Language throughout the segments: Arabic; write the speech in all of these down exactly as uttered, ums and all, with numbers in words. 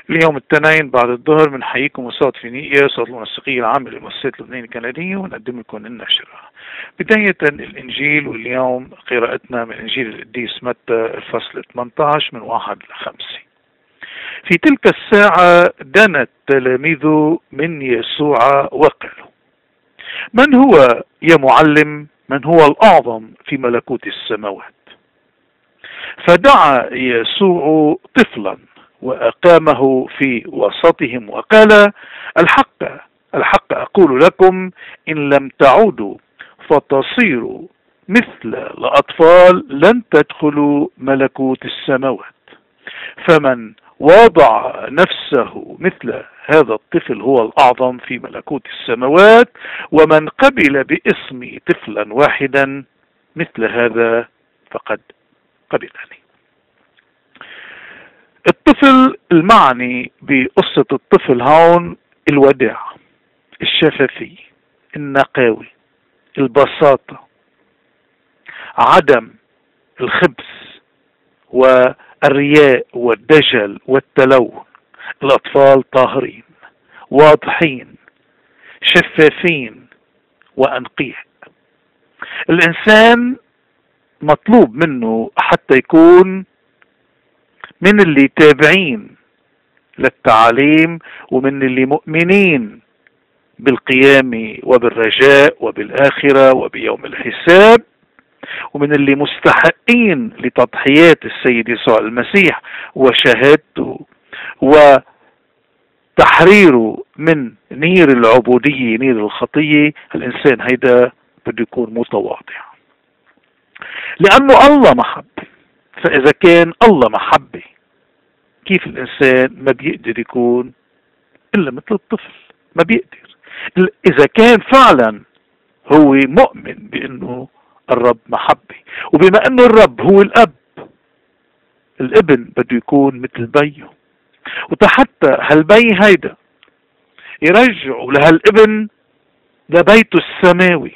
اليوم الاثنين بعد الظهر بنحييكم وصوت فينيقيا صوت المنسقية العامة لمؤسسة لبنان الكندية، ونقدم لكم النشرة. بداية الإنجيل، واليوم قراءتنا من إنجيل القديس متى الفصل ثمانية عشر من واحد لخمسة. في تلك الساعة دنا التلاميذ من يسوع وقالوا: من هو يا معلم؟ من هو الأعظم في ملكوت السماوات؟ فدعا يسوع طفلا وأقامه في وسطهم وقال: الحق الحق أقول لكم، إن لم تعودوا فتصيروا مثل الأطفال لن تدخلوا ملكوت السماوات. فمن وضع نفسه مثل هذا الطفل هو الأعظم في ملكوت السماوات، ومن قبل باسمي طفلا واحدا مثل هذا فقد قبلني. الطفل المعني بقصة الطفل هون الوداع، الشفافية، النقاوة، البساطة، عدم الخبث والرياء والدجل والتلون. الأطفال طاهرين، واضحين، شفافين، وأنقياء. الإنسان مطلوب منه حتى يكون من اللي تابعين للتعاليم، ومن اللي مؤمنين بالقيامة وبالرجاء وبالآخرة وبيوم الحساب، ومن اللي مستحقين لتضحيات السيد يسوع المسيح وشهادته وتحريره من نير العبودية، نير الخطية. الإنسان هيدا بده يكون متواضع، لأنه الله محب. فإذا كان الله محبة، كيف الإنسان ما بيقدر يكون إلا مثل الطفل؟ ما بيقدر. إذا كان فعلا هو مؤمن بأنه الرب محبة، وبما أنه الرب هو الأب، الابن بده يكون مثل بيه. وحتى هالبي هيدا يرجعوا لهالابن لبيته السماوي،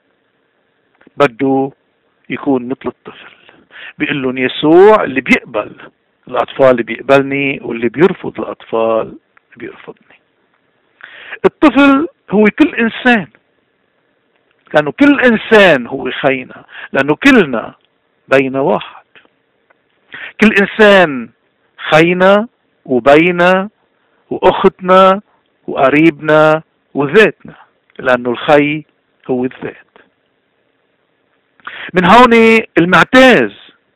بده يكون مثل الطفل. بيقول لهم يسوع: اللي بيقبل الأطفال اللي بيقبلني، واللي بيرفض الأطفال بيرفضني. الطفل هو كل إنسان، لأنه كل إنسان هو خينا، لأنه كلنا بين واحد. كل إنسان خينا وبينا وأختنا وقريبنا وذاتنا، لأنه الخي هو الذات. من هون المعتاز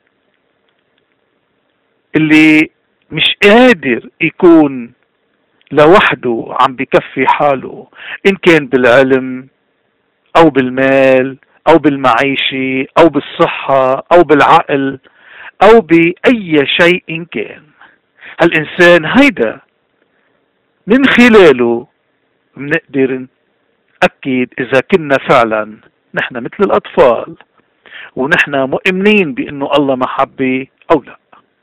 اللي مش قادر يكون لوحده عم بكفي حاله، إن كان بالعلم أو بالمال أو بالمعيشة أو بالصحة أو بالعقل أو بأي شيء إن كان. هالإنسان هيدا من خلاله بنقدر نأكد إذا كنا فعلا نحن مثل الأطفال، ونحن مؤمنين بأنه الله محبة أو لا.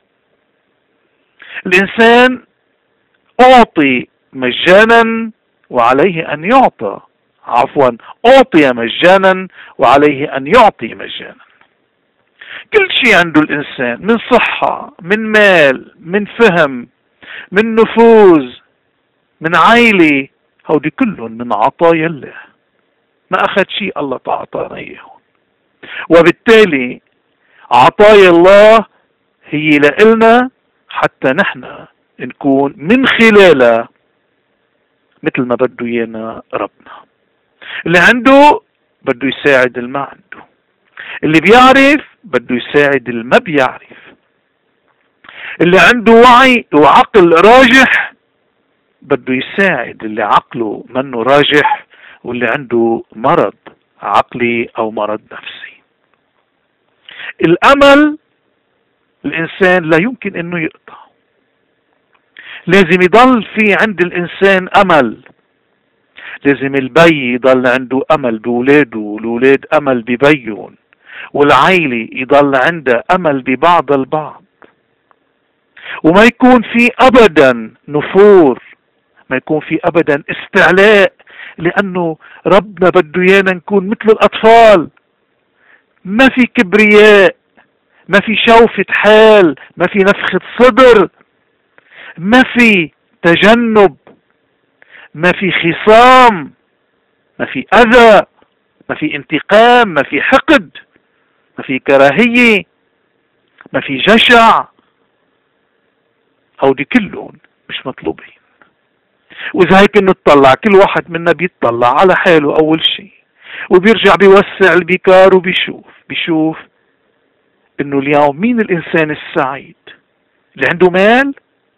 الإنسان أعطي مجانا وعليه أن يعطى، عفوا أعطي مجانا وعليه أن يعطي مجانا. كل شيء عنده الإنسان، من صحة، من مال، من فهم، من نفوذ، من عائلة، هودي كلهم من عطايا الله. ما أخذ شيء الله تعطانا إياه، وبالتالي عطايا الله هي لإلنا حتى نحن نكون من خلالها مثل ما بده إيانا ربنا. اللي عنده بده يساعد اللي ما عنده، اللي بيعرف بده يساعد اللي ما بيعرف، اللي عنده وعي وعقل راجح بده يساعد اللي عقله منه راجح، واللي عنده مرض عقلي أو مرض نفسي. الأمل الإنسان لا يمكن أنه يقطع، لازم يضل في عند الإنسان أمل. لازم البي يضل عنده أمل بولاده، والولاد أمل ببيهم، والعائلة يضل عندها أمل ببعض البعض، وما يكون في أبدا نفور، ما يكون في أبدا استعلاء، لأنه ربنا بده إيانا نكون مثل الأطفال. ما في كبرياء، ما في شوفة حال، ما في نفخة صدر، ما في تجنب، ما في خصام، ما في اذى، ما في انتقام، ما في حقد، ما في كراهية، ما في جشع. هودي كلهم مش مطلوبين. واذا هيك نطلع، كل واحد منا بيطلع على حاله اول شيء، وبيرجع بيوسع البيكار وبيشوف بيشوف انه اليوم مين الانسان السعيد؟ اللي عنده مال؟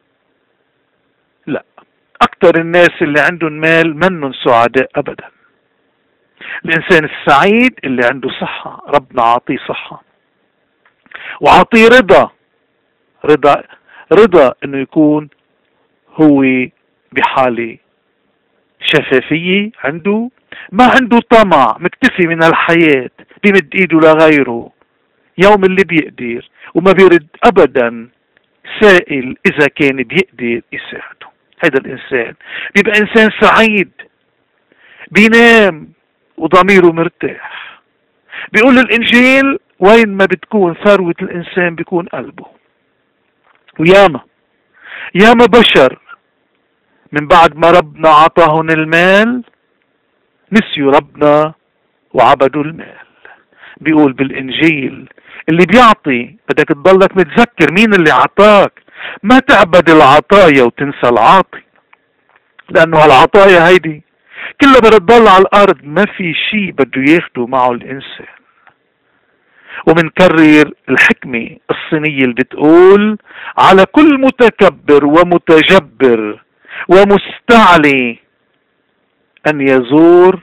لا، اكثر الناس اللي عندهم مال منهم سعداء ابدا. الانسان السعيد اللي عنده صحة، ربنا عاطيه صحة وعاطيه رضا، رضا رضا انه يكون هو بحالة شفافية، عنده ما عنده طمع، مكتفي من الحياة، بيمد ايده لغيره يوم اللي بيقدر، وما بيرد ابدا سائل اذا كان بيقدر يساعده. هذا الانسان بيبقى انسان سعيد، بينام وضميره مرتاح. بيقول الانجيل وين ما بتكون ثروة الانسان بيكون قلبه. وياما ياما بشر من بعد ما ربنا عطاهم المال نسيوا ربنا وعبدوا المال. بيقول بالانجيل اللي بيعطي بدك تضلك متذكر مين اللي عطاك، ما تعبد العطايا وتنسى العاطي، لانه هالعطايا هيدي كلها بدها تضل على الارض، ما في شيء بده ياخده معه الانسان. ومنكرر الحكمة الصينية اللي بتقول على كل متكبر ومتجبر ومستعلي ان يزور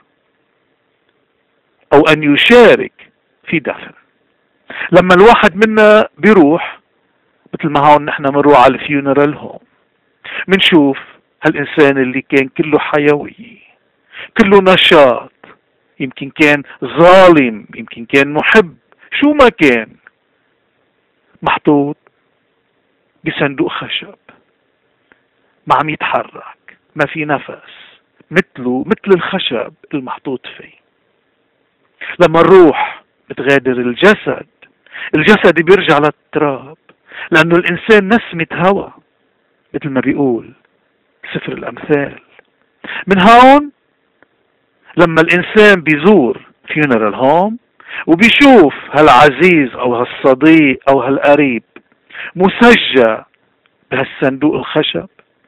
او ان يشارك في دفن. لما الواحد منا بيروح مثل ما هون نحن بنروح على الفيونرال هوم، بنشوف هالانسان اللي كان كله حيوية، كله نشاط، يمكن كان ظالم، يمكن كان محب، شو ما كان، محطوط بصندوق خشب ما عم يتحرك، ما في نفس، مثله مثل الخشب المحطوط فيه. لما الروح بتغادر الجسد، الجسد بيرجع للتراب، لأنه الإنسان نسمة هوا مثل ما بيقول سفر الأمثال. من هون لما الإنسان بيزور فيونرال هوم وبيشوف هالعزيز أو هالصديق أو هالقريب مسجى بهالصندوق الخشب،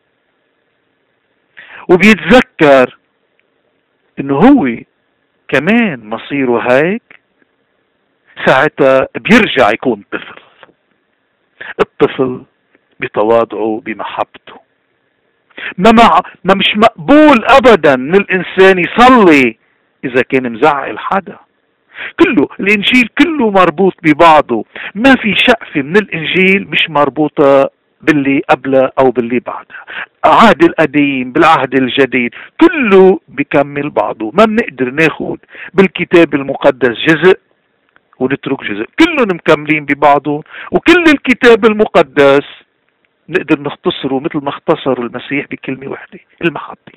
وبيتذكر إنه هو كمان مصيره هيك، ساعتها بيرجع يكون طفل. الطفل بتواضعه بمحبته. ما, مع... ما مش مقبول ابدا ان الانسان يصلي اذا كان مزعل حدا. كله الانجيل كله مربوط ببعضه، ما في شقفة من الانجيل مش مربوطة باللي قبله او باللي بعدها. العهد القديم بالعهد الجديد كله بيكمل بعضه. ما بنقدر ناخد بالكتاب المقدس جزء ونترك جزء، كلهم مكملين ببعضه. وكل الكتاب المقدس نقدر نختصره مثل ما اختصر المسيح بكلمة واحدة، المحبة.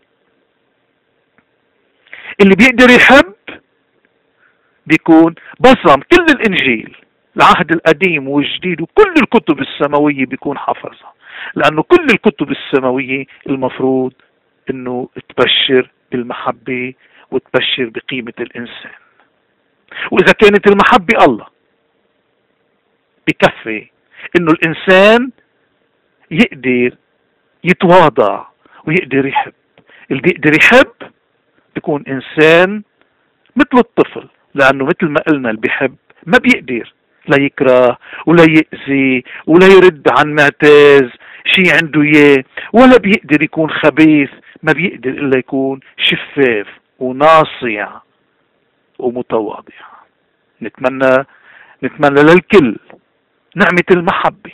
اللي بيقدر يحب بيكون بصم كل الانجيل، العهد القديم والجديد وكل الكتب السماوية بيكون حفظها، لانه كل الكتب السماوية المفروض انه تبشر بالمحبة وتبشر بقيمة الانسان. واذا كانت المحبة الله بكفي انه الانسان يقدر يتواضع ويقدر يحب. اللي بيقدر يحب بيكون انسان مثل الطفل، لانه مثل ما قلنا اللي بيحب ما بيقدر لا يكره ولا يأذي ولا يرد عن معتاز شيء عنده اياه، ولا بيقدر يكون خبيث، ما بيقدر الا يكون شفاف وناصع ومتواضع. نتمنى نتمنى للكل نعمة المحبة.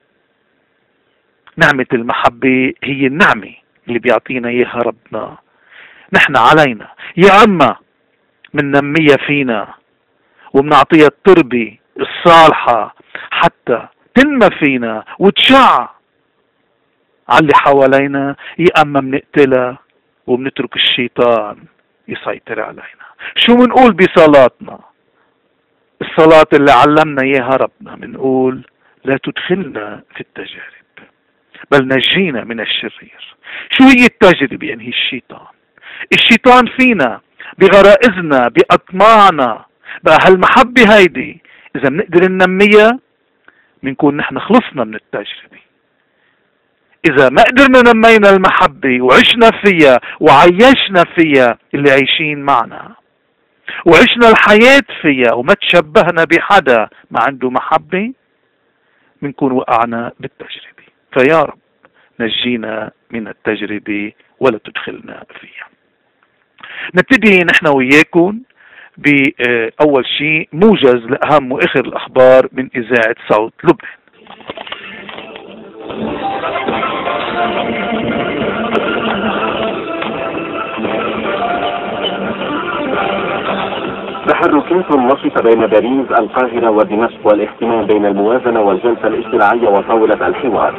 نعمة المحبة هي النعمة اللي بيعطينا اياها ربنا. نحن علينا يا اما مننميها فينا وبنعطيها التربة الصالحة حتى تنمى فينا وتشع على اللي حوالينا، يا اما بنقتلها وبنترك الشيطان يسيطر علينا. شو منقول بصلاتنا؟ الصلاة اللي علمنا اياها ربنا بنقول لا تدخلنا في التجارب. بل نجينا من الشرير. شو هي التجربة؟ يعني هي الشيطان. الشيطان فينا بغرائزنا بأطماعنا. بقى هالمحبة هيدي إذا بنقدر ننميها بنكون نحن خلصنا من التجربة. إذا ما قدرنا نمينا المحبة وعشنا فيها وعيشنا فيها اللي عايشين معنا وعشنا الحياة فيها وما تشبهنا بحدا ما عنده محبة بنكون وقعنا بالتجربة. فيا رب نجينا من التجربة ولا تدخلنا فيها. نبتدي نحن وياكم بأول شيء موجز لأهم وآخر الأخبار من إذاعة صوت لبنان. تحركات نشطة بين باريس القاهرة ودمشق والاهتمام بين الموازنة والجلسة الاجتماعية وطاولة الحوار.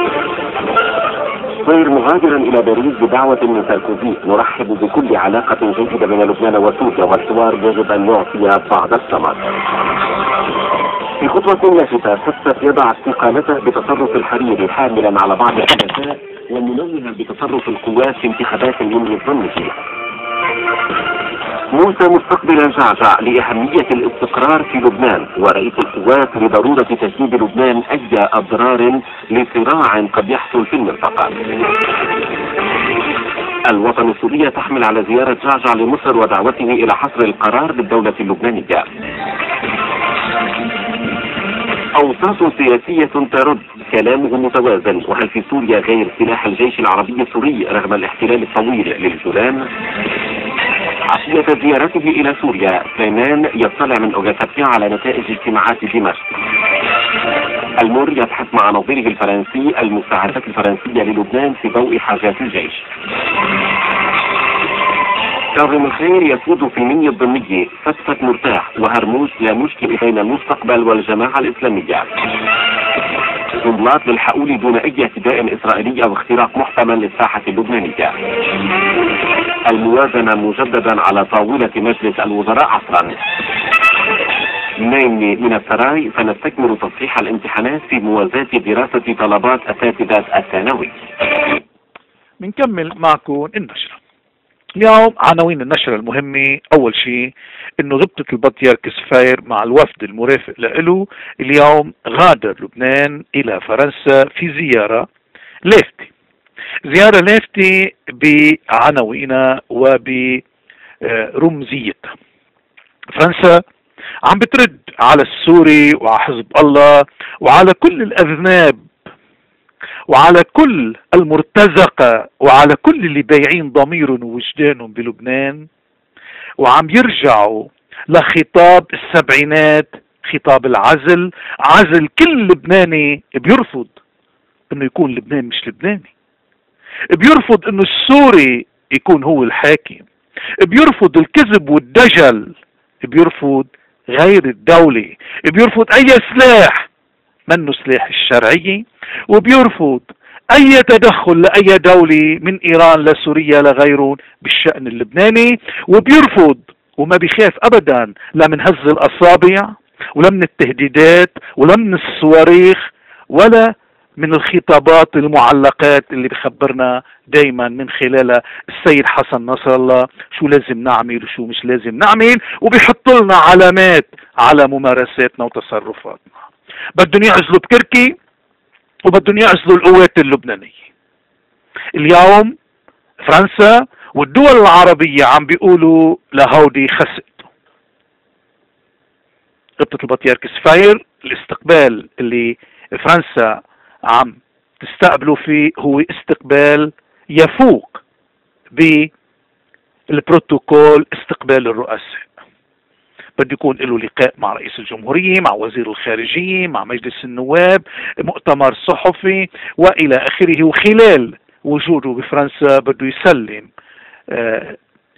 صير مغادرا إلى باريس بدعوة من ساركوزي: نرحب بكل علاقة جيدة بين لبنان وسوريا والحوار يجب أن يعطي بعض الثمر. في خطوة لافتة فتت يضع استقالته بتصرف الحريري حاملا على بعض الحدثاء ومنوها بتصرف القوات في انتخابات من الظن فيها. موسى مستقبل جعجع لأهمية الاستقرار في لبنان ورئيس القوات لضرورة تجنيب لبنان أي أضرار لصراع قد يحصل في المنطقة. الوطن السورية تحمل على زيارة جعجع لمصر ودعوته إلى حصر القرار بالدولة اللبنانية. أوساط سياسية ترد كلامه متوازن. وهل في سوريا غير سلاح الجيش العربي السوري رغم الاحتلال الطويل للجولان؟ عشية زيارته إلى سوريا سليمان يطلع من أوغاسابيا على نتائج اجتماعات دمشق. المر يبحث مع نظيره الفرنسي المساعدات الفرنسية للبنان في ضوء حاجات الجيش. كاظم الخير يسود في منيا الضمنية فتفت مرتاح وهرموز لا مشكلة بين المستقبل والجماعة الإسلامية. جملات للحقول دون أي اعتداء إسرائيلي أو اختراق محتمل للساحة اللبنانية. الموازنة مجددا على طاولة مجلس الوزراء عصرا. نايمني من السراي سنستكمل تصحيح الامتحانات في موازاة دراسة طلبات أساتذة الثانوي. بنكمل معكم النشرة. اليوم عناوين النشرة المهمة. أول شيء إنه غبطة البطريرك سفير مع الوفد المرافق له اليوم غادر لبنان إلى فرنسا في زيارة لافتة. زيارة لافتة بعناوينها وبرمزيتها. فرنسا عم بترد على السوري وعلى حزب الله وعلى كل الأذناب وعلى كل المرتزقة وعلى كل اللي بايعين ضميرهم ووجدانهم بلبنان، وعم يرجعوا لخطاب السبعينات، خطاب العزل. عزل كل لبناني بيرفض انه يكون لبنان مش لبناني، بيرفض انه السوري يكون هو الحاكم، بيرفض الكذب والدجل، بيرفض غير الدولة، بيرفض اي سلاح منه سلاح الشرعية، وبيرفض اي تدخل لاي دولة من ايران لسوريا لغيرهم بالشأن اللبناني، وبيرفض وما بيخاف ابدا لا من هز الاصابع ولا من التهديدات ولا من الصواريخ ولا من الخطابات المعلقات اللي بخبرنا دايما من خلالها السيد حسن نصر الله شو لازم نعمل وشو مش لازم نعمل، وبيحط لنا علامات على ممارساتنا وتصرفاتنا. بدهم يعزلوا بكركي وبدهم يعزلوا القوات اللبنانية. اليوم فرنسا والدول العربية عم بيقولوا لهودي خسئتوا. غبطة البطريرك سفير، الاستقبال اللي فرنسا عم تستقبلوا فيه هو استقبال يفوق بالبروتوكول استقبال الرؤساء. بده يكون له لقاء مع رئيس الجمهورية، مع وزير الخارجية، مع مجلس النواب، مؤتمر صحفي وإلى آخره. وخلال وجوده بفرنسا بده يسلم آه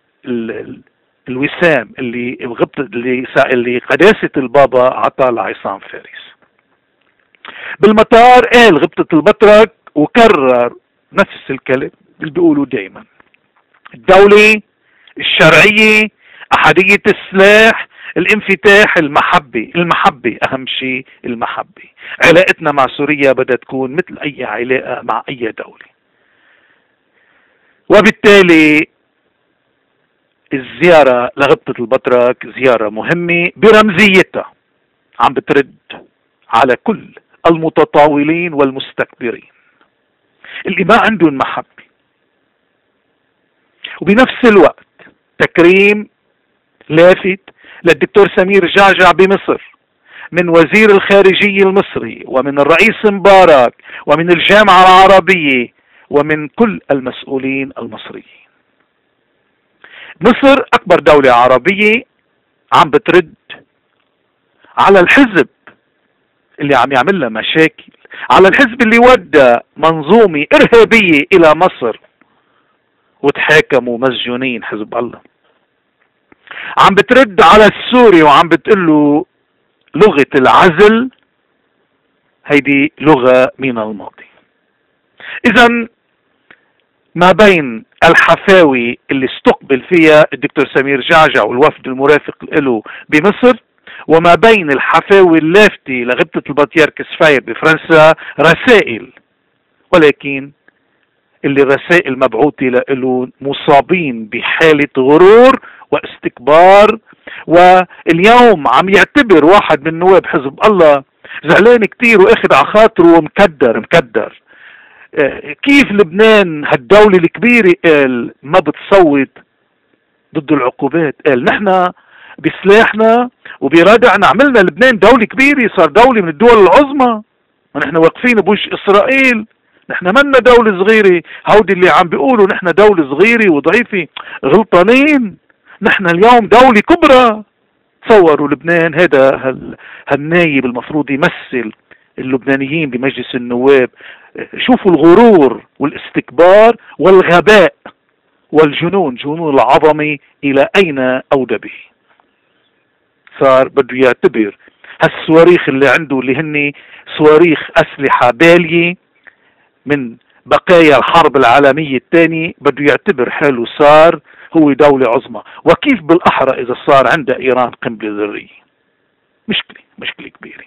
الوسام اللي غبط اللي اللي قداسة البابا عطاه لعصام فارس. بالمطار قال غبطة البطرك وكرر نفس الكلام اللي بيقولوا دايما: الدولة، الشرعية، أحدية السلاح، الانفتاح، المحبة. المحبة أهم شيء، المحبة. علاقتنا مع سوريا بدها تكون مثل أي علاقة مع أي دولة. وبالتالي الزيارة لغبطة البطرك زيارة مهمة برمزيتها، عم بترد على كل المتطاولين والمستكبرين اللي ما عندهم محبة، وبنفس الوقت تكريم لافت للدكتور سمير جعجع بمصر من وزير الخارجية المصري ومن الرئيس مبارك ومن الجامعة العربية ومن كل المسؤولين المصريين. مصر أكبر دولة عربية عم بترد على الحزب اللي عم يعمل لها مشاكل، على الحزب اللي ودى منظومة إرهابية إلى مصر وتحاكموا مسجونين حزب الله. عم بترد على السوري وعم بتقول له لغة العزل هيدي لغة من الماضي. إذن ما بين الحفاوي اللي استقبل فيها الدكتور سمير جعجع والوفد المرافق له بمصر، وما بين الحفاوي اللافتة لغبطة البطيارك سفاير بفرنسا رسائل، ولكن اللي الرسائل مبعوثة له مصابين بحالة غرور واستكبار. واليوم عم يعتبر واحد من نواب حزب الله زعلان كتير واخد على خاطره ومكدر مكدر كيف لبنان هالدولة الكبيرة قال ما بتصوت ضد العقوبات. قال نحن بسلاحنا وبردعنا عملنا لبنان دولة كبيرة، صار دولة من الدول العظمى، ونحن واقفين بوجه إسرائيل، نحن منا دولة صغيرة. هودي اللي عم بيقولوا نحن دولة صغيرة وضعيفة غلطانين، نحن اليوم دولة كبرى. تصوروا لبنان هذا هال هالنايب المفروض يمثل اللبنانيين بمجلس النواب. شوفوا الغرور والاستكبار والغباء والجنون، جنون العظمة إلى أين أودى به. صار بده يعتبر هالصواريخ اللي عنده اللي هن صواريخ أسلحة بالية من بقايا الحرب العالمية الثانية، بده يعتبر حاله صار هو دولة عظمى. وكيف بالأحرى إذا صار عند إيران قنبلة ذرية؟ مشكلة مشكلة كبيرة.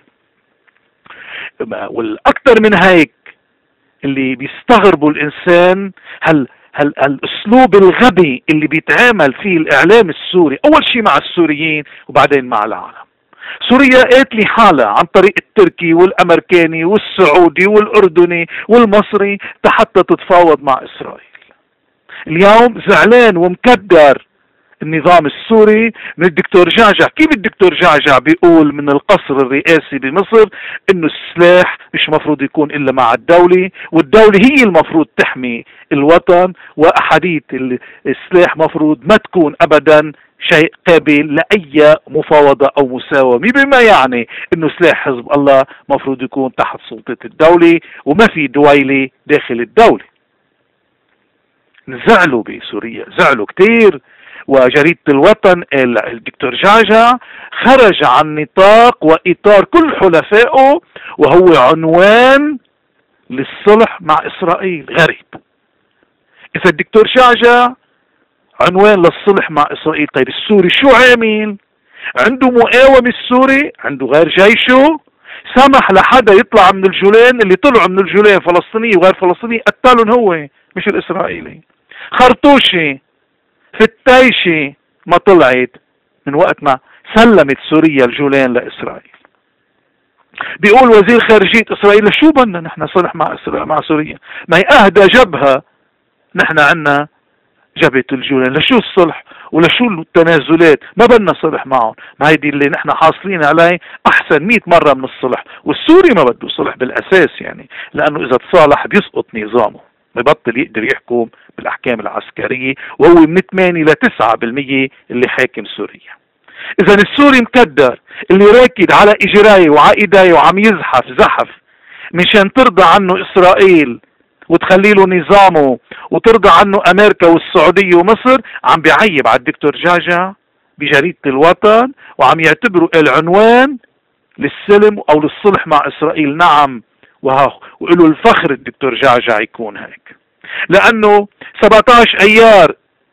والأكثر من هيك اللي بيستغربوا الإنسان هل هل الأسلوب الغبي اللي بيتعامل فيه الإعلام السوري، أول شيء مع السوريين وبعدين مع العالم. سوريا قاتلة حالها عن طريق التركي والأمريكاني والسعودي والأردني والمصري حتى تتفاوض مع إسرائيل. اليوم زعلان ومكدر النظام السوري من الدكتور جعجع. كيف الدكتور جعجع بيقول من القصر الرئاسي بمصر انه السلاح مش مفروض يكون الا مع الدولة، والدولة هي المفروض تحمي الوطن، واحاديث السلاح مفروض ما تكون ابدا شيء قابل لأي مفاوضة او مساومة، بما يعني انه سلاح حزب الله مفروض يكون تحت سلطة الدولة وما في دويلة داخل الدولة. زعلوا بسوريا، زعلوا كتير. وجريدة الوطن الدكتور جعجع خرج عن نطاق وإطار كل حلفائه، وهو عنوان للصلح مع إسرائيل. غريب. إذا الدكتور جعجع عنوان للصلح مع إسرائيل، طيب السوري شو عامل؟ عنده مقاومة السوري، عنده غير جيشه، سمح لحدا يطلع من الجولان، اللي طلعوا من الجولان فلسطيني وغير فلسطيني قتلهم هو مش الإسرائيلي. خرطوشي في التايشي ما طلعت من وقت ما سلمت سوريا الجولان لإسرائيل. بيقول وزير خارجية إسرائيل شو بدنا نحن صلح مع إسرائيل مع سوريا؟ ما هي أهدى جبهة نحن عنا جبهة الجولان، لشو الصلح ولشو التنازلات؟ ما بدنا صلح معهم. ما هيدي اللي نحن حاصلين عليه أحسن مئة مرة من الصلح. والسوري ما بده صلح بالأساس يعني، لأنه إذا تصالح بيسقط نظامه، ببطل يقدر يحكم بالأحكام العسكرية، وهو من ثمانية إلى تسعة بالمية اللي حاكم سوريا. إذا السوري مكدر اللي راكد على إجرايه وعائدايه وعم يزحف زحف مشان ترضى عنه إسرائيل وتخلي له نظامه وترضى عنه أمريكا والسعودية ومصر، عم بيعيب على الدكتور جعجع بجريدة الوطن وعم يعتبره العنوان للسلم أو للصلح مع إسرائيل. نعم، وها وله الفخر الدكتور جعجع يكون هيك، لأنه سبعة عشر أيار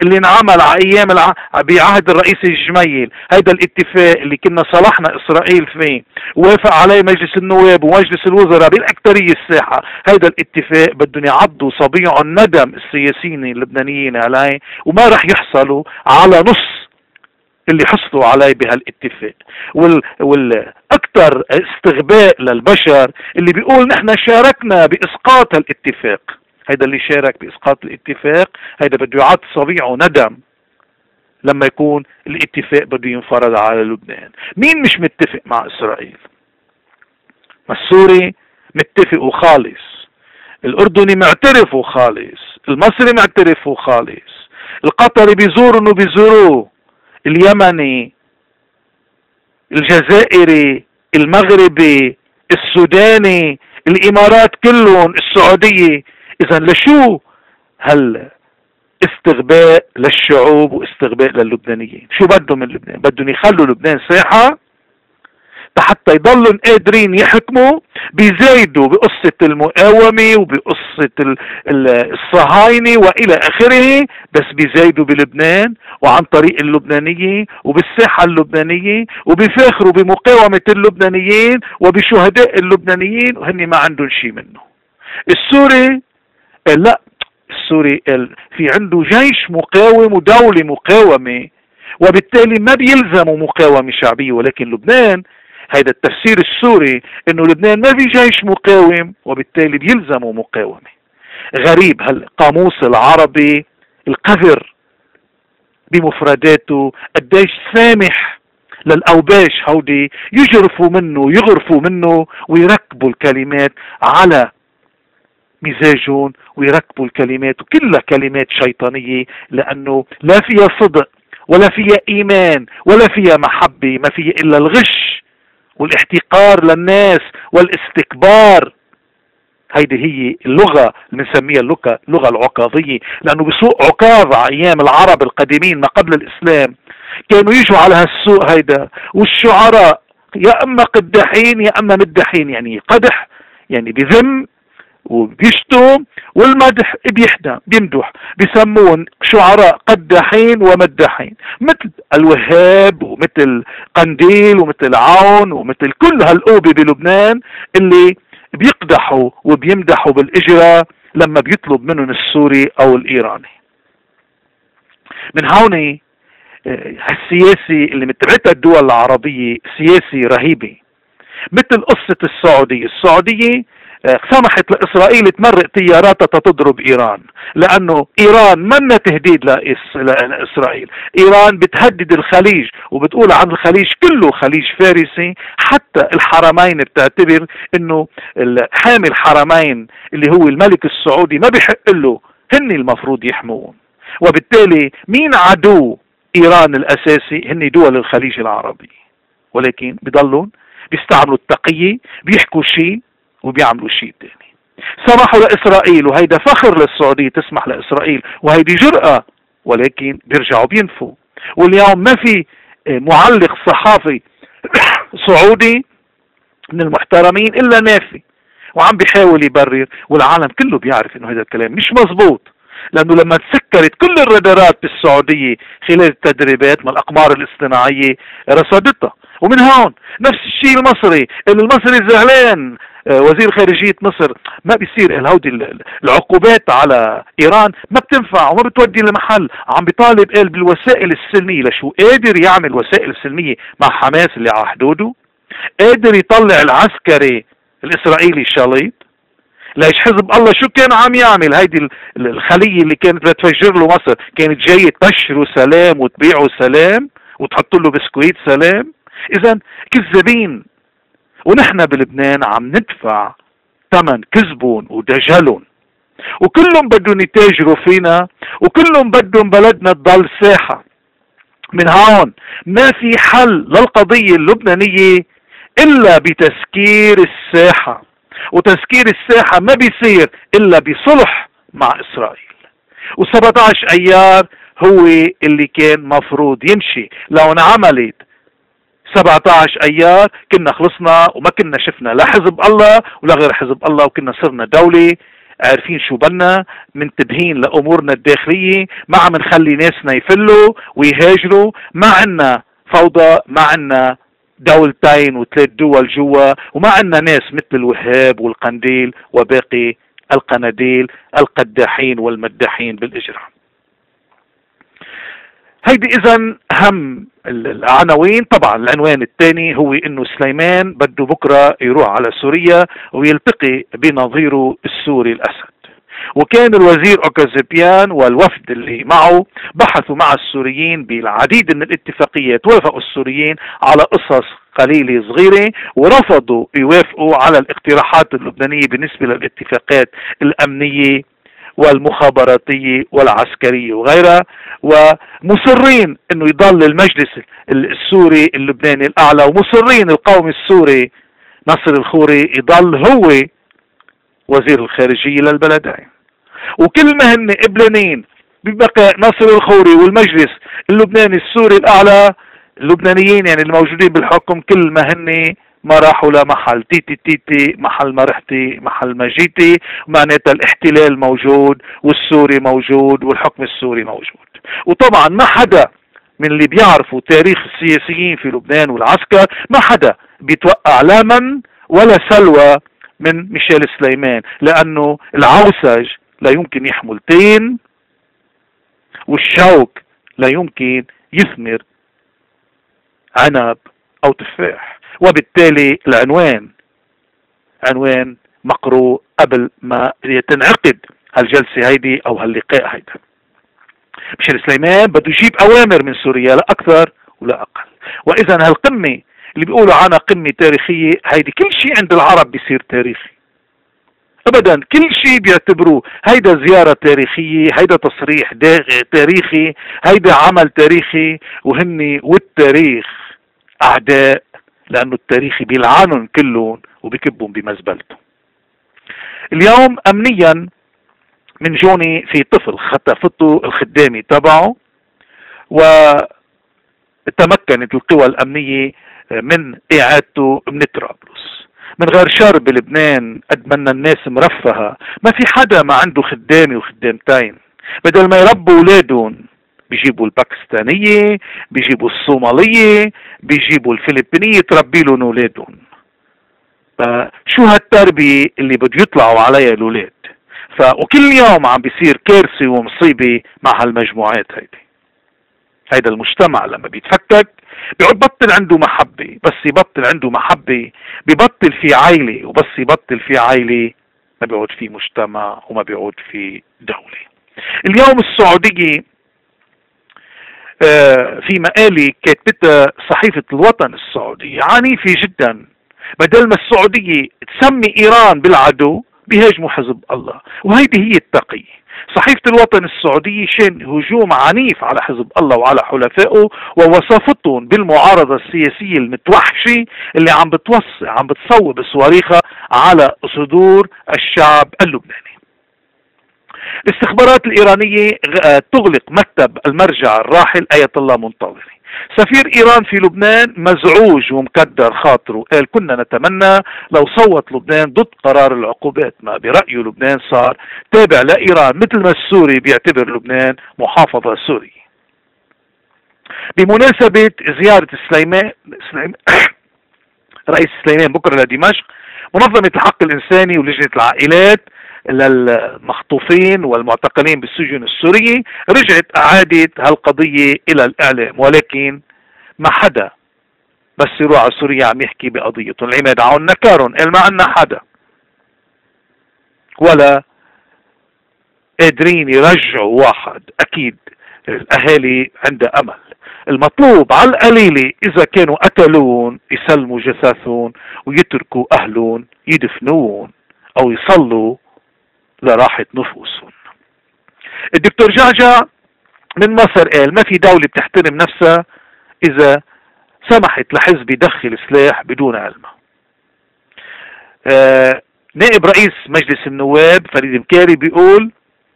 اللي انعمل على ايام الع... بعهد الرئيس الجميل، هيدا الاتفاق اللي كنا صالحنا اسرائيل فيه ووافق عليه مجلس النواب ومجلس الوزراء بالاكثريه الساحه، هيدا الاتفاق بدهم يعضوا صبيع الندم السياسيين اللبنانيين عليه، وما رح يحصلوا على نص اللي حصلوا عليه بهالاتفاق. وال... والاكثر استغباء للبشر اللي بيقول نحن شاركنا باسقاط هالاتفاق. هيدا اللي شارك باسقاط الاتفاق هيدا بده يعط صبيعه ندم لما يكون الاتفاق بده ينفرض على لبنان. مين مش متفق مع اسرائيل؟ ما السوري متفق وخالص، الاردني معترف وخالص، المصري معترف وخالص، القطري بيزور انه بيزوروه، اليمني، الجزائري، المغربي، السوداني، الامارات كلهم، السعودية. اذا لشو هل استغباء للشعوب واستغباء للبنانيين؟ شو بدهم من لبنان؟ بدهم يخلوا لبنان ساحة حتى يضلوا قادرين يحكموا، بيزايدوا بقصة المقاومة وبقصة الصهاينة والى اخره، بس بيزايدوا بلبنان وعن طريق اللبنانية وبالساحة اللبنانية، وبيفاخروا بمقاومة اللبنانيين وبشهداء اللبنانيين وهني ما عندهم شيء منه. السوري لا، السوري في عنده جيش مقاوم ودولة مقاومة، وبالتالي ما بيلزموا مقاومة شعبية. ولكن لبنان، هيدا التفسير السوري انه لبنان ما في جيش مقاوم وبالتالي بيلزموا مقاومة. غريب هالقاموس العربي القذر بمفرداته قديش سامح للأوباش هودي يجرفوا منه يغرفوا منه ويركبوا الكلمات على مزاجهم، ويركبوا الكلمات وكلها كلمات شيطانية، لأنه لا فيها صدق ولا فيها إيمان ولا فيها محبة، ما فيها إلا الغش والاحتقار للناس والاستكبار. هيدي هي اللغة اللي بنسميها اللغة اللغة العكاظية، لأنه بسوق عكاظ على أيام العرب القديمين ما قبل الإسلام كانوا يجوا على هالسوق هيدا، والشعراء يا أما قداحين يا أما مدحين. يعني قدح يعني بذم وبيشتم، والمدح بيحدى بيمدح، بيسمون شعراء قداحين ومدحين، مثل الوهاب ومثل قنديل ومثل عون ومثل كل هالقوبة بلبنان اللي بيقدحوا وبيمدحوا بالإجرة لما بيطلب منهم السوري أو الإيراني. من هون هالسياسي اللي متبعتها الدول العربية سياسي رهيبة، مثل قصة السعودية. السعودية سمحت لإسرائيل تمرق طياراتها تضرب إيران، لأنه إيران منا تهديد لإسرائيل. إيران بتهدد الخليج وبتقول عن الخليج كله خليج فارسي، حتى الحرمين بتعتبر إنه حامي الحرمين اللي هو الملك السعودي ما بيحق له، هن المفروض يحموهم. وبالتالي مين عدو إيران الأساسي؟ هن دول الخليج العربي. ولكن بيضلون بيستعملوا التقية، بيحكوا شيء وبيعملوا شيء تاني. سمحوا لإسرائيل، وهيدا فخر للسعودية تسمح لإسرائيل، وهيدي جرأة، ولكن بيرجعوا بينفوا. واليوم ما في معلق صحافي سعودي من المحترمين إلا نافي وعم بيحاول يبرر، والعالم كله بيعرف إنه هذا الكلام مش مزبوط، لأنه لما تسكرت كل الرادارات بالسعودية خلال التدريبات ما الأقمار الاصطناعية رصدتها. ومن هون نفس الشيء المصري، اللي المصري زعلان وزير خارجية مصر ما بيصير الهودي العقوبات على إيران ما بتنفع وما بتودي لمحل، عم بيطالب قال بالوسائل السلمية. لشو؟ قادر يعمل وسائل سلمية مع حماس اللي على حدوده؟ قادر يطلع العسكري الإسرائيلي شليط؟ ليش حزب الله شو كان عم يعمل؟ هيدي الخلية اللي كانت بتفجر له مصر كانت جاية تبشره سلام وتبيعه سلام وتحط له بسكويت سلام. إذا كذابين، ونحن بلبنان عم ندفع ثمن كذبون ودجلون، وكلهم بدهم يتاجروا فينا، وكلهم بدهم بلدنا تضل ساحة. من هون ما في حل للقضية اللبنانية إلا بتسكير الساحة، وتسكير الساحة ما بيصير إلا بصلح مع إسرائيل. وسبعة عشر أيار هو اللي كان مفروض يمشي. لو انعملت سبعة عشر أيار كنا خلصنا وما كنا شفنا لا حزب الله ولا غير حزب الله، وكنا صرنا دولة عارفين شو بدنا، منتبهين لأمورنا الداخلية، ما عم نخلي ناسنا يفلوا ويهاجروا، ما عنا فوضى، ما عنا دولتين وثلاث دول جوا، وما عنا ناس مثل الوهاب والقنديل وباقي القناديل القداحين والمداحين بالإجرام. هيدي اذا اهم العناوين. طبعا العنوان الثاني هو انه سليمان بده بكره يروح على سوريا ويلتقي بنظيره السوري الاسد، وكان الوزير اوكازيبيان والوفد اللي معه بحثوا مع السوريين بالعديد من الاتفاقيات، وافقوا السوريين على قصص قليلة صغيرة، ورفضوا يوافقوا على الاقتراحات اللبنانية بالنسبة للاتفاقات الامنية والمخابراتية والعسكرية وغيرها، ومصرين انه يضل المجلس السوري اللبناني الاعلى، ومصرين القومي السوري نصر الخوري يضل هو وزير الخارجية للبلدين، وكل ما هن قبلانين ببقاء نصر الخوري والمجلس اللبناني السوري الاعلى، اللبنانيين يعني الموجودين بالحكم كل ما هن ما راحوا لمحل تيتي تيتي، محل ما رحتي محل ما جيتي، معناتها الاحتلال موجود والسوري موجود والحكم السوري موجود. وطبعا ما حدا من اللي بيعرفوا تاريخ السياسيين في لبنان والعسكر، ما حدا بيتوقع لا من ولا سلوى من ميشيل سليمان، لانه العوسج لا يمكن يحمل تين، والشوك لا يمكن يثمر عنب او تفاح. وبالتالي العنوان عنوان مقروء قبل ما تنعقد هالجلسة هيدي او هاللقاء هيدا. ميشيل سليمان بده يجيب اوامر من سوريا لا اكثر ولا اقل. واذا هالقمة اللي بيقولوا عنها قمة تاريخية، هيدي كل شيء عند العرب بيصير تاريخي ابدا، كل شيء بيعتبروه هيدا زيارة تاريخية، هيدا تصريح تاريخي، هيدا عمل تاريخي، وهن والتاريخ اعداء، لانه التاريخي بيلعنهم كلهم وبيكبهم بمزبلته. اليوم امنيا من جوني في طفل خطفته الخدامي تبعه، وتمكنت القوى الامنية من اعادته من طرابلس. من غير شر بلبنان قد منا الناس مرفهة، ما في حدا ما عنده خدامي وخدامتين، بدل ما يربوا اولادهم بيجيبوا الباكستانية، بيجيبوا الصومالية، بيجيبوا الفلبينية تربي لهم اولادهم. فشو هالتربية اللي بده يطلعوا عليها الاولاد؟ ف وكل يوم عم بيصير كارثة ومصيبة مع هالمجموعات هيدي. هيدا المجتمع لما بيتفكك بيعود بطل عنده محبة، بس يبطل عنده محبة بيبطل في عائلة، وبس يبطل في عائلة ما بيعود في مجتمع وما بيعود في دولة. اليوم السعودية في مقالة كاتبتها صحيفة الوطن السعودية عنيفة جدا، بدل ما السعودية تسمي إيران بالعدو بيهاجموا حزب الله، وهيدي هي التقية. صحيفة الوطن السعودية شن هجوم عنيف على حزب الله وعلى حلفائه، ووصفتهم بالمعارضة السياسية المتوحشة اللي عم بتوصي عم بتصوب صواريخها على صدور الشعب اللبناني. الاستخبارات الإيرانية تغلق مكتب المرجع الراحل آية الله منتظري. سفير إيران في لبنان مزعوج ومكدر خاطره، قال كنا نتمنى لو صوت لبنان ضد قرار العقوبات، ما برأيه لبنان صار تابع لإيران مثل ما السوري بيعتبر لبنان محافظة سورية. بمناسبة زيارة سليمان, سليمان رئيس سليمان بكرة لدمشق، منظمة الحق الإنساني ولجنة العائلات للمخطوفين والمعتقلين بالسجن السوري رجعت أعادت هالقضية إلى الإعلام، ولكن ما حدا بس يروح على سوريا عم يحكي بقضيته. العماد عون نكارون قال ما عنا حدا ولا قادرين يرجعوا واحد. أكيد الأهالي عندها أمل، المطلوب على القليلة إذا كانوا قتلون يسلموا جثثهم ويتركوا أهلهم يدفنون أو يصلوا لراحة نفوسهم. الدكتور جعجع من مصر قال ما في دولة بتحترم نفسها إذا سمحت لحزب يدخل سلاح بدون علمه. آه نائب رئيس مجلس النواب فريد مكاري بيقول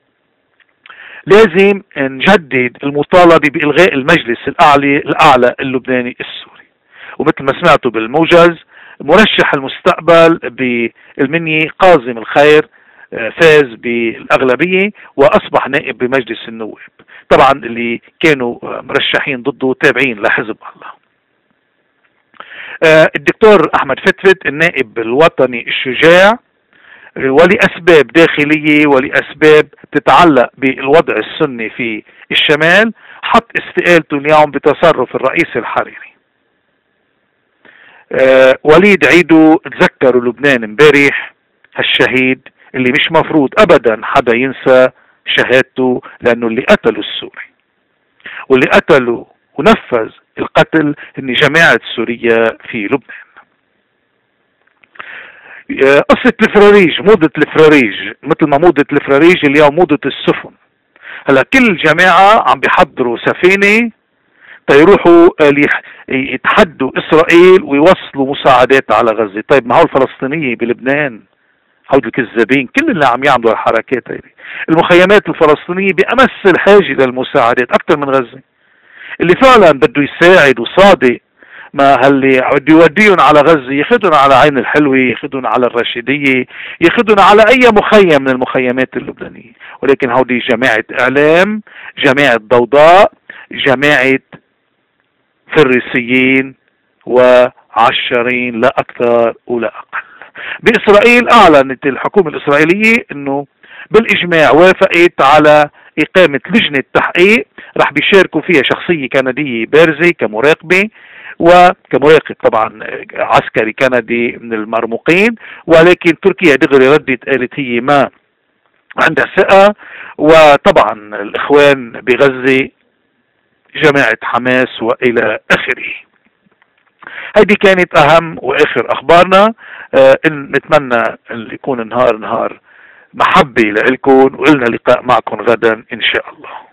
لازم نجدد المطالبة بإلغاء المجلس الأعلى الأعلى اللبناني السوري. ومثل ما سمعتوا بالموجز، مرشح المستقبل بالمنية قاسم الخير فاز بالأغلبية وأصبح نائب بمجلس النواب. طبعا اللي كانوا مرشحين ضده تابعين لحزب الله. الدكتور أحمد فتفت النائب الوطني الشجاع، ولأسباب داخلية ولأسباب تتعلق بالوضع السني في الشمال حط استقالته اليوم بتصرف الرئيس الحريري. وليد عيدو تذكروا لبنان امبارح، هالشهيد اللي مش مفروض ابدا حدا ينسى شهادته، لانه اللي قتلوا السوري واللي قتلوا ونفذ القتل هن جماعة سوريا في لبنان. قصة الفراريج، موضة الفراريج مثل ما موضة الفراريج اليوم موضة السفن. هلا كل جماعة عم بيحضروا سفينة تيروحوا يتحدوا اسرائيل ويوصلوا مساعدات على غزة. طيب ما هو الفلسطينية بلبنان هود الكذابين كل اللي عم يعملوا الحركات هذه. المخيمات الفلسطينية بأمس الحاجة للمساعدات أكثر من غزة. اللي فعلا بده يساعد وصادق ما هاللي بده يوديهم على غزة ياخذهم على عين الحلوة، ياخذهم على الرشيدية، ياخذهم على أي مخيم من المخيمات اللبنانية. ولكن هودي جماعة إعلام، جماعة ضوضاء، جماعة فريسيين وعشرين لا أكثر ولا أقل. بإسرائيل أعلنت الحكومة الإسرائيلية أنه بالإجماع وافقت على إقامة لجنة تحقيق رح بيشاركوا فيها شخصية كندية بارزة كمراقبة وكمراقب طبعا عسكري كندي من المرموقين. ولكن تركيا دغري ردت قالت هي ما عندها ثقة. وطبعا الإخوان بغزة جماعة حماس وإلى آخره. هذه كانت أهم وآخر أخبارنا. آه إن نتمنى أن يكون النهار نهار محبة لإلكم، وإلنا لقاء معكم غدا إن شاء الله.